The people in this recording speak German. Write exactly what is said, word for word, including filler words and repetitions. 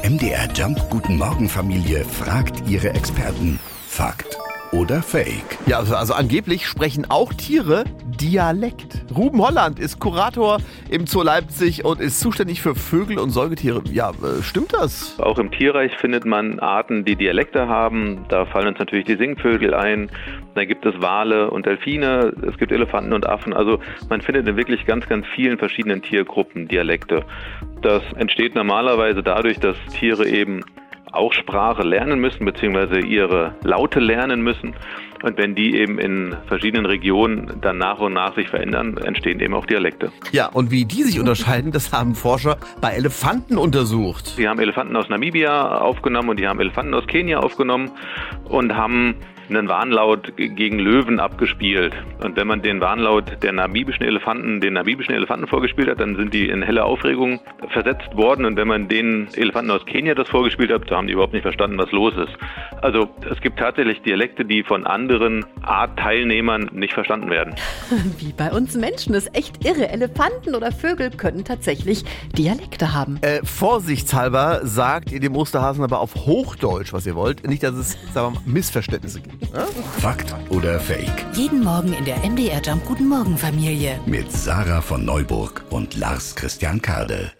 M D R Jump Guten Morgen Familie fragt ihre Experten. Fakt oder Fake? Ja, also, also angeblich sprechen auch Tiere Dialekt. Ruben Holland ist Kurator im Zoo Leipzig und ist zuständig für Vögel und Säugetiere. Ja, äh, stimmt das? Auch im Tierreich findet man Arten, die Dialekte haben. Da fallen uns natürlich die Singvögel ein. Da gibt es Wale und Delfine. Es gibt Elefanten und Affen. Also man findet in wirklich ganz, ganz vielen verschiedenen Tiergruppen Dialekte. Das entsteht normalerweise dadurch, dass Tiere eben auch Sprache lernen müssen, beziehungsweise ihre Laute lernen müssen. Und wenn die eben in verschiedenen Regionen dann nach und nach sich verändern, entstehen eben auch Dialekte. Ja, und wie die sich unterscheiden, das haben Forscher bei Elefanten untersucht. Sie haben Elefanten aus Namibia aufgenommen und die haben Elefanten aus Kenia aufgenommen und haben einen Warnlaut gegen Löwen abgespielt. Und wenn man den Warnlaut der namibischen Elefanten, den namibischen Elefanten vorgespielt hat, dann sind die in helle Aufregung versetzt worden. Und wenn man den Elefanten aus Kenia das vorgespielt hat, da haben die überhaupt nicht verstanden, was los ist. Also es gibt tatsächlich Dialekte, die von anderen Artteilnehmern nicht verstanden werden. Wie bei uns Menschen, das ist echt irre. Elefanten oder Vögel können tatsächlich Dialekte haben. Äh, vorsichtshalber sagt ihr dem Osterhasen aber auf Hochdeutsch, was ihr wollt. Nicht, dass es, sagen wir mal, Missverständnisse gibt. Ja? Fakt oder Fake? Jeden Morgen in der M D R Jump Guten Morgen Familie. Mit Sarah von Neuburg und Lars Christian Kade.